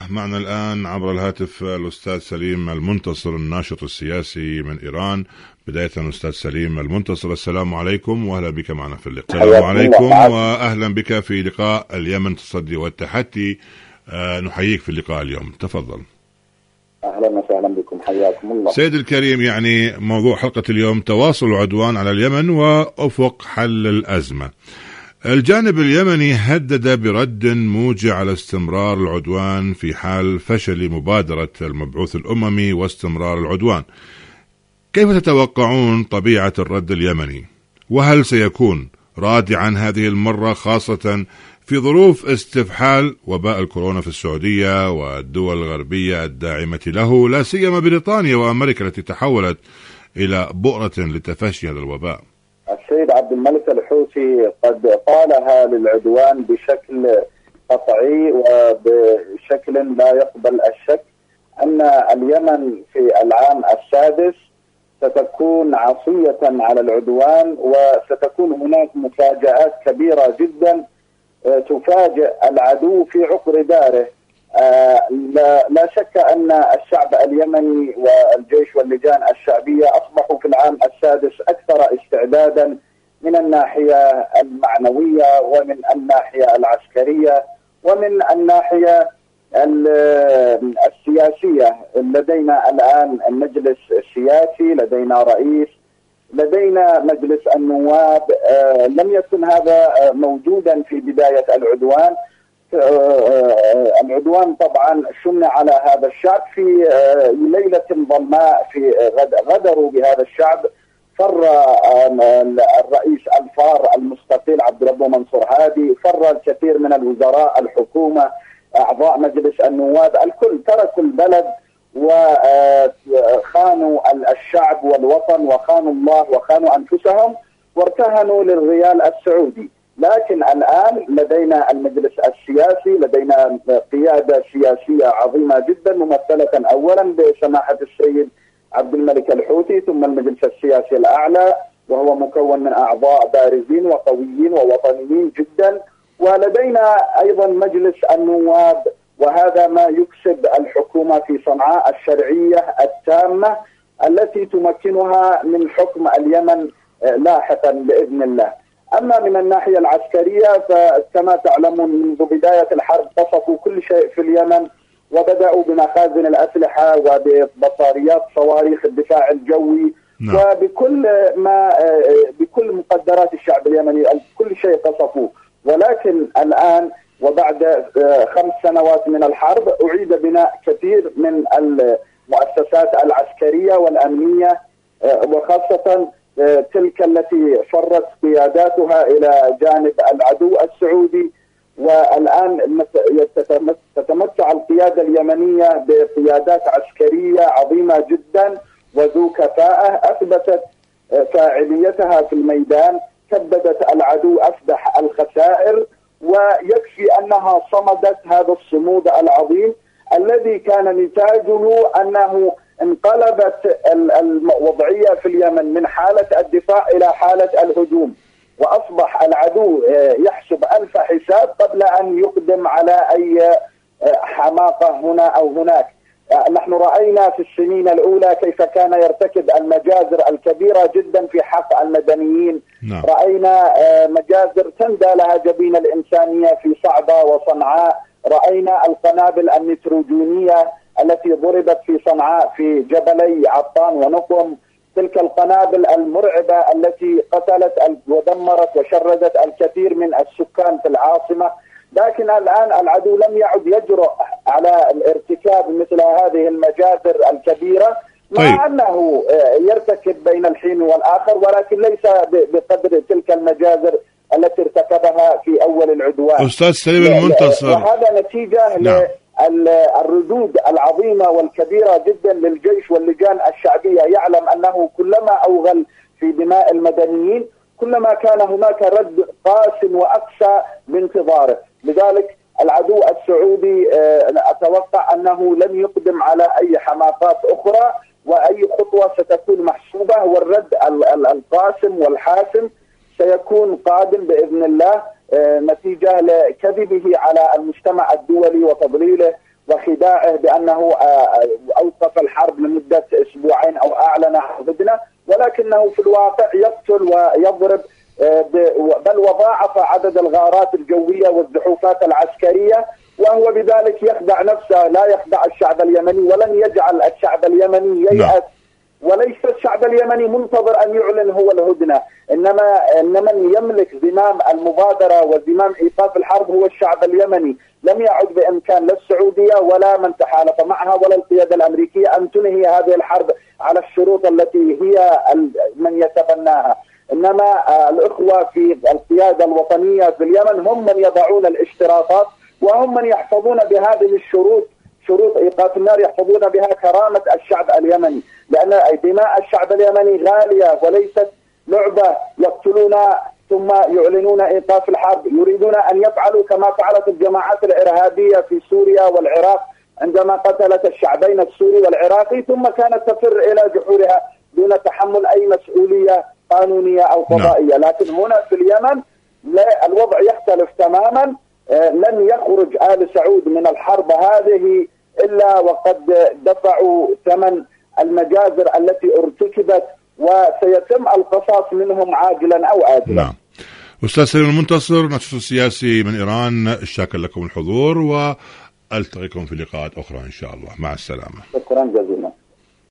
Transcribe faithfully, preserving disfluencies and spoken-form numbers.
معنا الآن عبر الهاتف الأستاذ سليم المنتصر الناشط السياسي من إيران. بداية أستاذ سليم المنتصر، السلام عليكم وأهلا بك معنا في اللقاء. السلام عليكم وأهلا بك في لقاء اليمن تصدي والتحدي. أه نحييك في اللقاء اليوم، تفضل. أهلا وسهلا بكم، حياكم الله. سيد الكريم، يعني موضوع حلقة اليوم تواصل العدوان على اليمن وأفق حل الأزمة. الجانب اليمني هدد برد موجع على استمرار العدوان في حال فشل مبادرة المبعوث الأممي واستمرار العدوان. كيف تتوقعون طبيعة الرد اليمني؟ وهل سيكون رادعا هذه المرة، خاصة في ظروف استفحال وباء الكورونا في السعودية والدول الغربية الداعمة له، لا سيما بريطانيا وأمريكا التي تحولت إلى بؤرة لتفشي هذا الوباء؟ السيد عبد الملك الحوثي قد قالها للعدوان بشكل قطعي وبشكل لا يقبل الشك أن اليمن في العام السادس ستكون عصية على العدوان، وستكون هناك مفاجآت كبيرة جدا تفاجئ العدو في عقر داره. لا شك أن الشعب اليمني والجيش واللجان الشعبية أصبحوا في العام السادس أكثر استعدادا من الناحية المعنوية ومن الناحية العسكرية ومن الناحية السياسية. لدينا الآن المجلس السياسي، لدينا رئيس، لدينا مجلس النواب. لم يكن هذا موجودا في بداية العدوان. العدوان طبعا شن على هذا الشعب في ليلة ظلماء، في غدروا بهذا الشعب. فر الرئيس الفار المستقيل عبد الرب منصور هادي، فر الكثير من الوزراء، الحكومة، أعضاء مجلس النواب، الكل تركوا البلد وخانوا الشعب والوطن وخانوا الله وخانوا أنفسهم وارتهنوا للريال السعودي. لكن الآن لدينا المجلس السياسي، لدينا قيادة سياسية عظيمة جدا ممثلة أولا بسماحة السيد عبد الملك الحوثي، ثم المجلس السياسي الأعلى وهو مكون من أعضاء بارزين وقويين ووطنيين جدا، ولدينا أيضا مجلس النواب، وهذا ما يكسب الحكومة في صنعاء الشرعية التامة التي تمكنها من حكم اليمن لاحقا بإذن الله. أما من الناحية العسكرية فكما تعلمون منذ بداية الحرب قصفوا كل شيء في اليمن، وبدأوا بمخازن الأسلحة وببطاريات صواريخ الدفاع الجوي no. وبكل ما بكل مقدرات الشعب اليمني، كل شيء قصفوه. ولكن الآن وبعد خمس سنوات من الحرب أعيد بناء كثير من المؤسسات العسكرية والأمنية، وخاصة تلك التي فرت قياداتها إلى جانب العدو السعودي. والآن تتمتع القيادة اليمنية بقيادات عسكرية عظيمة جدا وذو كفاءة، أثبتت فاعليتها في الميدان، كبدت العدو أفدح الخسائر، ويكفي أنها صمدت هذا الصمود العظيم الذي كان نتاجه أنه انقلبت الوضعية في اليمن من حالة الدفاع إلى حالة الهجوم، وأصبح العدو يحسب ألف حساب قبل أن يقدم على أي حماقة هنا أو هناك. نحن رأينا في السنين الأولى كيف كان يرتكب المجازر الكبيرة جدا في حق المدنيين. نعم. رأينا مجازر تندى لها جبين الإنسانية في صعبة وصنعاء. رأينا القنابل النيتروجينية التي ضربت في صنعاء في جبلي عطان ونقم، تلك القنابل المرعبة التي قتلت ودمرت وشردت الكثير من السكان في العاصمة. لكن الآن العدو لم يعد يجرؤ على الارتكاب مثل هذه المجازر الكبيرة، مع طيب. أنه يرتكب بين الحين والآخر، ولكن ليس بقدر تلك المجازر التي ارتكبها في أول العدوان. أستاذ سليم المنتصر، وهذا نتيجة نعم. الردود العظيمة والكبيرة جدا للجيش واللجان الشعبية. يعلم أنه كلما أوغل في دماء المدنيين كلما كان هناك رد قاسم وأقسى بانتظاره. لذلك العدو السعودي أتوقع أنه لن يقدم على أي حماقات أخرى، وأي خطوة ستكون محسوبة، والرد القاسم والحاسم سيكون قادم بإذن الله نتيجة لكذبه على المجتمع الدولي وتضليله وخداعه بأنه أوقف الحرب لمدة أسبوعين أو أعلن عن هدنة، ولكنه في الواقع يقتل ويضرب، بل وضاعف عدد الغارات الجوية والزحوفات العسكرية، وهو بذلك يخدع نفسه لا يخدع الشعب اليمني، ولن يجعل الشعب اليمني ييأس. وليس الشعب اليمني منتظر أن يعلن هو الهدنة، إنما إنما من يملك زمام المبادرة وزمام إيقاف الحرب هو الشعب اليمني. لم يعد بإمكان لا السعودية ولا من تحالف معها ولا القيادة الأمريكية أن تنهي هذه الحرب على الشروط التي هي من يتبناها، إنما الإخوة في القيادة الوطنية في اليمن هم من يضعون الاشتراطات، وهم من يحفظون بهذه الشروط، شروط إيقاف النار، يحفظون بها كرامة الشعب اليمني، لأن دماء الشعب اليمني غالية وليست لعبة. يقتلون ثم يعلنون إيقاف الحرب، يريدون أن يفعلوا كما فعلت الجماعات الإرهابية في سوريا والعراق عندما قتلت الشعبين السوري والعراقي، ثم كانت تفر إلى جحورها دون تحمل أي مسؤولية قانونية أو قضائية. لكن هنا في اليمن لا، الوضع يختلف تماما. لن يخرج آل سعود من الحرب هذه إلا وقد دفعوا ثمن المجازر التي ارتكبت، وسيتم القصاص منهم عاجلا أو آجلا. نعم. أستاذ سليم المنتصر، ناشط السياسي من إيران، شاكر لكم الحضور، وألتقيكم في لقاءات أخرى إن شاء الله. مع السلامة. شكرا جزيلا.